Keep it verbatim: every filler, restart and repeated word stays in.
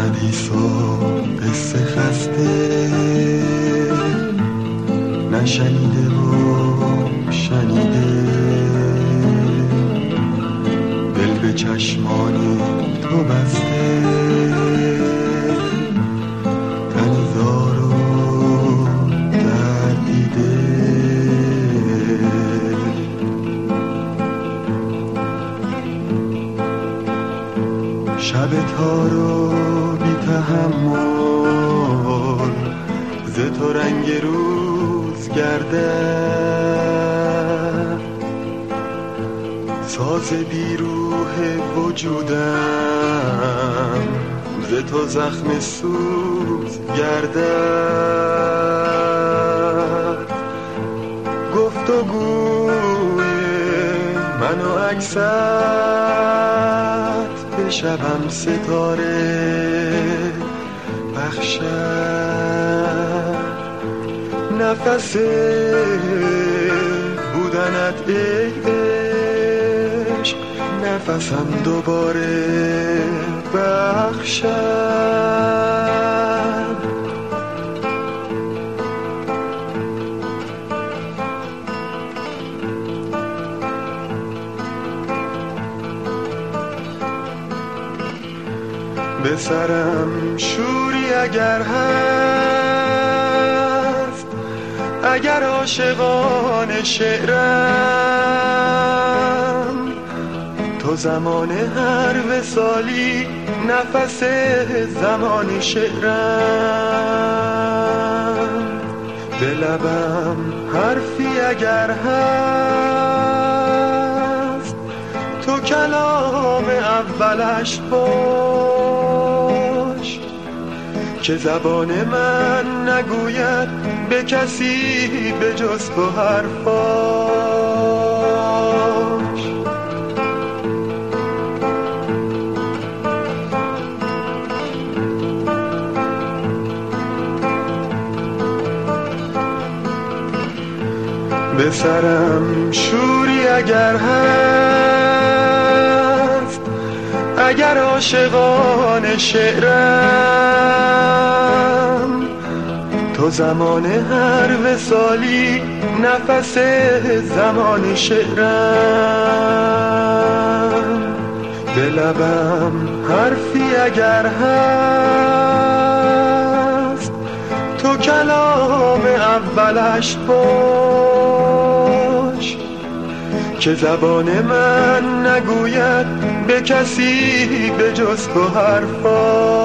حدیث و قصه خسته نشنیده و شنیده، دل به چشمان تو بسته، تن زار و دردیده. شب تارو بی تحمل ز تو رنگ روز گردد، ساز بی روح وجودم ز تو زخم سوز گردد. گفتگوی من و عکست به شبم ستاره بخشد، نفس بودنت ای عشق نفسم دوباره بخشد. به سرم شوری اگر هست، اگر عاشقان شعرم، تو زمان هر وصالی نفس زمان شعرم. به لبم حرفی اگر هست، تو کلام اولش باش، که زبان من نگوید به کسی به جز تو حرفاش. به سرم شوری اگر هست، اگر عاشقان شعرم، تو زمان هر وصالی نفس زمان شعرم. به لبم حرفی اگر هست، تو کلام اولش باش، که زبان من نگوید به کسی به جز تو حرفا.